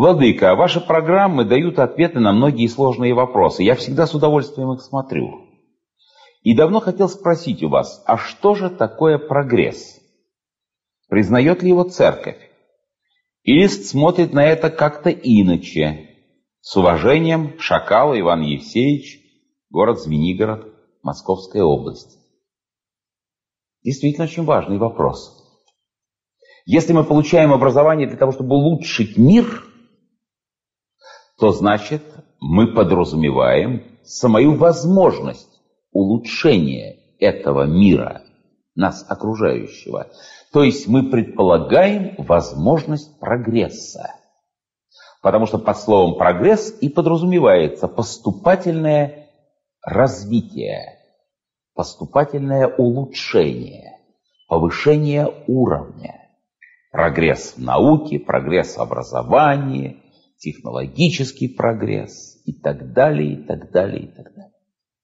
Владыка, ваши программы дают ответы на многие сложные вопросы. Я всегда с удовольствием их смотрю. И давно хотел спросить у вас, а что же такое прогресс? Признает ли его церковь? Или смотрит на это как-то иначе? С уважением, Шакал Иван Евсеевич, город Звенигород, Московская область. Действительно очень важный вопрос. Если мы получаем образование для того, чтобы улучшить мир, то значит мы подразумеваем самую возможность улучшения этого мира, нас окружающего. То есть мы предполагаем возможность прогресса. Потому что под словом «прогресс» и подразумевается поступательное развитие, поступательное улучшение, повышение уровня. Прогресс в науке, прогресс в образовании, технологический прогресс и так далее, и так далее, и так далее.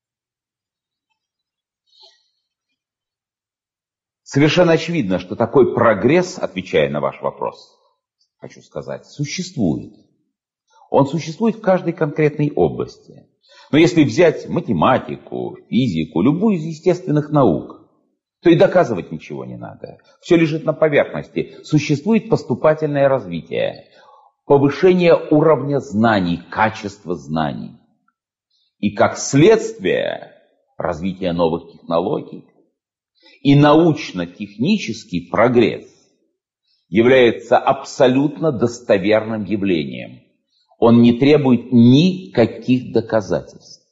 Совершенно очевидно, что такой прогресс, отвечая на ваш вопрос, хочу сказать, существует. Он существует в каждой конкретной области. Но если взять математику, физику, любую из естественных наук, то и доказывать ничего не надо. Все лежит на поверхности. Существует поступательное развитие, повышение уровня знаний, качества знаний. И как следствие развития новых технологий и научно-технический прогресс является абсолютно достоверным явлением. Он не требует никаких доказательств.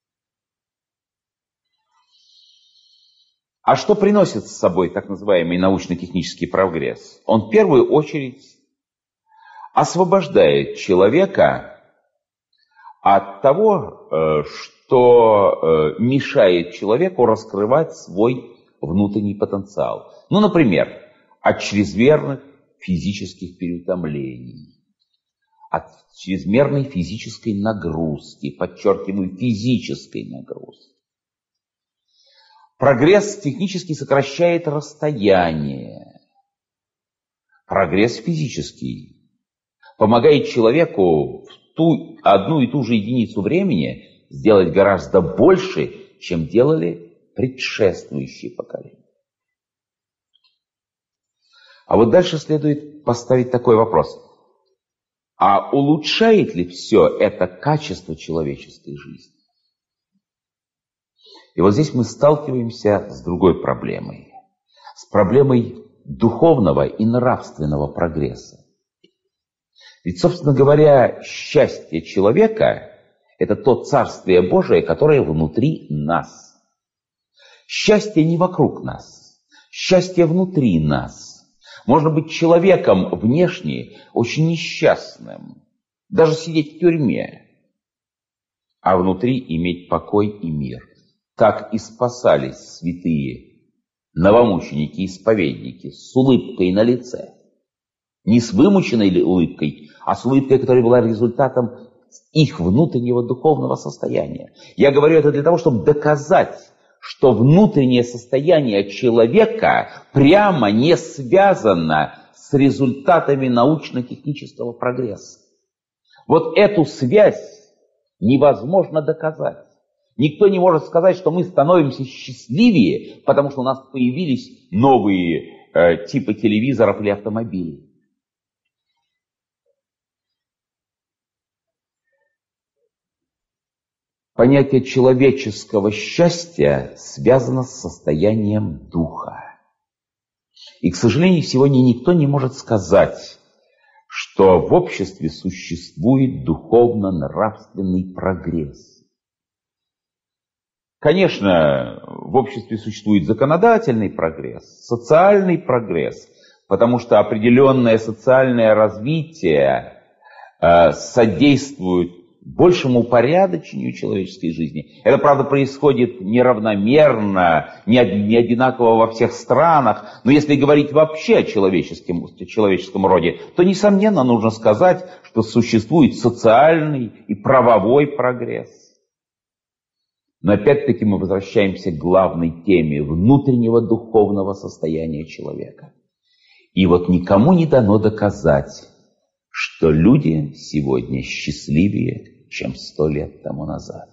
А что приносит с собой так называемый научно-технический прогресс? Он в первую очередь освобождает человека от того, что мешает человеку раскрывать свой внутренний потенциал. Ну, например, от чрезмерных физических переутомлений, от чрезмерной физической нагрузки, подчеркиваю, физической нагрузки. Прогресс технически сокращает расстояние. Прогресс физический помогает человеку в ту одну и ту же единицу времени сделать гораздо больше, чем делали предшествующие поколения. А вот дальше следует поставить такой вопрос. А улучшает ли все это качество человеческой жизни? И вот здесь мы сталкиваемся с другой проблемой. С проблемой духовного и нравственного прогресса. Ведь, собственно говоря, счастье человека – это то Царствие Божие, которое внутри нас. Счастье не вокруг нас, счастье внутри нас. Можно быть человеком внешне очень несчастным, даже сидеть в тюрьме, а внутри иметь покой и мир. Так и спасались святые новомученики-исповедники с улыбкой на лице. Не с вымученной улыбкой, а с улыбкой, которая была результатом их внутреннего духовного состояния. Я говорю это для того, чтобы доказать, что внутреннее состояние человека прямо не связано с результатами научно-технического прогресса. Вот эту связь невозможно доказать. Никто не может сказать, что мы становимся счастливее, потому что у нас появились новые типы телевизоров или автомобилей. Понятие человеческого счастья связано с состоянием духа. И, к сожалению, сегодня никто не может сказать, что в обществе существует духовно-нравственный прогресс. Конечно, в обществе существует законодательный прогресс, социальный прогресс, потому что определенное социальное развитие содействует большему упорядочению человеческой жизни. Это, правда, происходит неравномерно, не одинаково во всех странах, но если говорить вообще о человеческом роде, то, несомненно, нужно сказать, что существует социальный и правовой прогресс. Но опять-таки мы возвращаемся к главной теме внутреннего духовного состояния человека. И вот никому не дано доказать, что люди сегодня счастливее, чем 100 лет тому назад.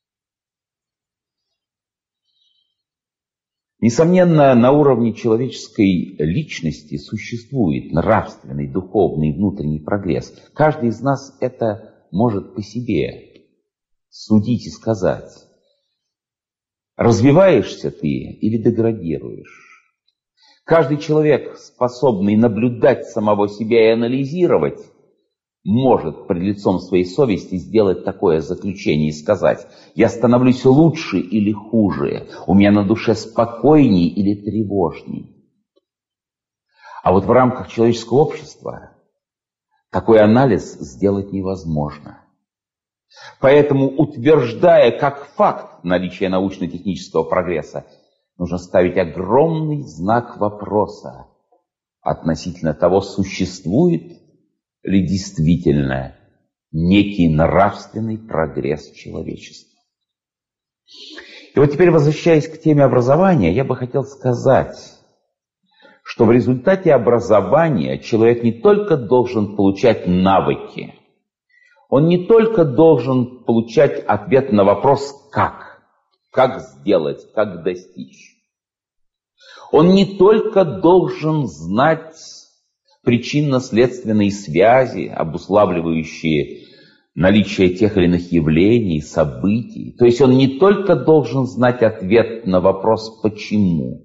Несомненно, на уровне человеческой личности существует нравственный, духовный, внутренний прогресс. Каждый из нас это может по себе судить и сказать. Развиваешься ты или деградируешь? Каждый человек, способный наблюдать самого себя и анализировать, может пред лицом своей совести сделать такое заключение и сказать: я становлюсь лучше или хуже, у меня на душе спокойней или тревожней. А вот в рамках человеческого общества такой анализ сделать невозможно. Поэтому, утверждая как факт наличие научно-технического прогресса, нужно ставить огромный знак вопроса относительно того, существует ли действительно некий нравственный прогресс человечества. И вот теперь, возвращаясь к теме образования, я бы хотел сказать, что в результате образования человек не только должен получать навыки, он не только должен получать ответ на вопрос как сделать, как достичь. Он не только должен знать причинно-следственные связи, обуславливающие наличие тех или иных явлений, событий. То есть он не только должен знать ответ на вопрос «почему?»,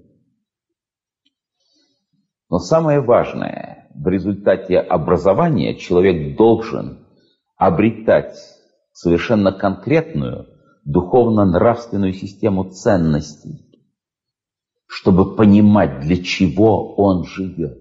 но самое важное, в результате образования человек должен обретать совершенно конкретную духовно-нравственную систему ценностей, чтобы понимать, для чего он живет.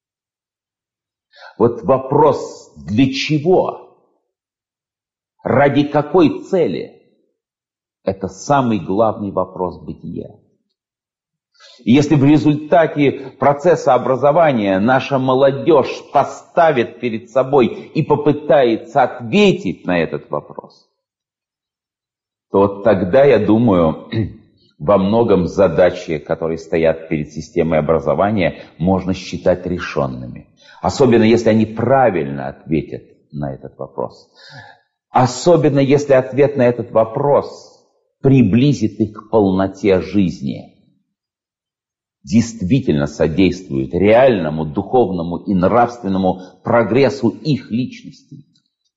Вот вопрос «для чего?», ради какой цели? Это самый главный вопрос бытия. И если в результате процесса образования наша молодежь поставит перед собой и попытается ответить на этот вопрос, то вот тогда, я думаю, во многом задачи, которые стоят перед системой образования, можно считать решенными. Особенно, если они правильно ответят на этот вопрос. Особенно, если ответ на этот вопрос приблизит их к полноте жизни. Действительно содействует реальному духовному и нравственному прогрессу их личностей.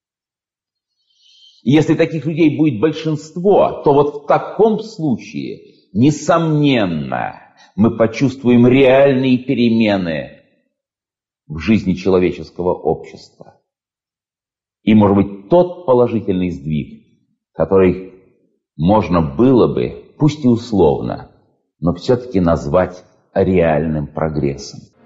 И если таких людей будет большинство, то вот в таком случае, несомненно, мы почувствуем реальные перемены в жизни человеческого общества. И, может быть, тот положительный сдвиг, который можно было бы, пусть и условно, но все-таки назвать реальным прогрессом.